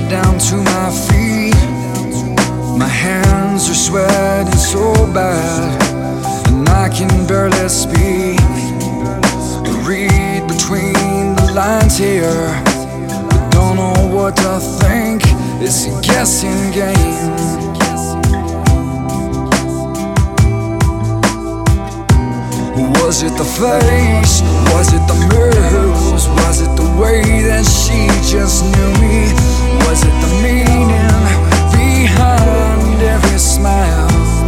down to my feet. My hands are sweating so bad, and I can barely speak. Read between the lines here, but don't know what to think. It's a guessing game. Was it the face? Was it the moves? Was it the way that she just knew me? Was it the meaning behind every smile?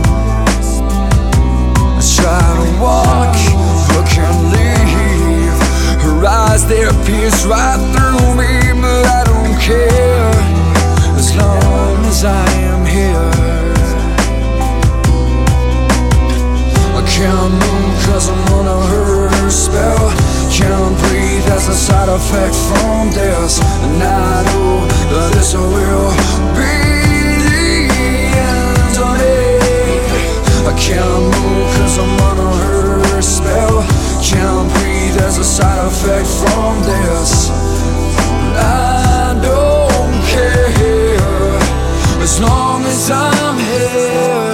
I try to walk, but can't leave. Her eyes, they pierce right through me, but I don't care, as long as I am here. I can't move 'cause I'm under her spell. Can't breathe as a side effect from this, and I know that this will be the end of it. I can't move 'cause I'm under her spell. Can't breathe as a side effect from this, and I don't care, as long as I'm here.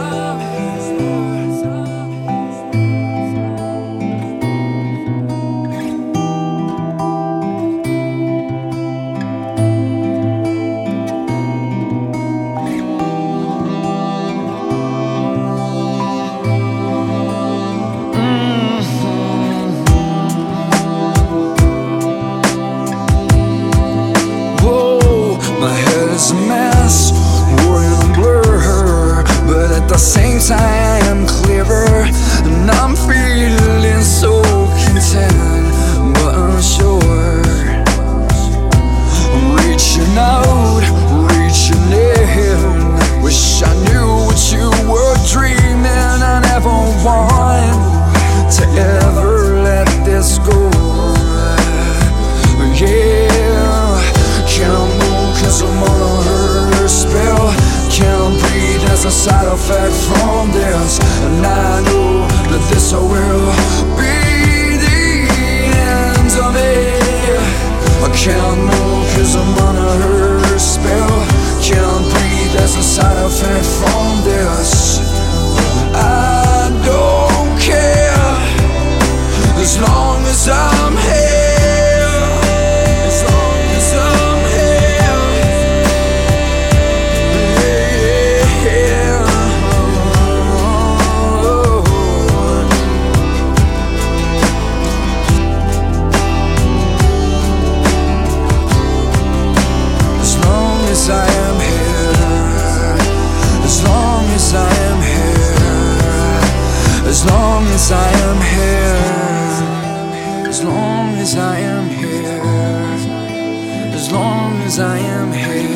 It's a mess, we're in a blur, but at the same time I'm clearer, and I'm feeling so content, but unsure. I'm reaching out, reaching in. Wish I knew what you were dreaming. I never want to ever let this go. Yeah, can't move 'cause I'm on her spell. Can't breathe as a side effect from this, and I know that this will be the end of it. I can't move 'cause I'm under her spell. Can't breathe as a side effect from this. I don't care, as long as I'm here. As long as I am here, as long as I am here, as long as I am here.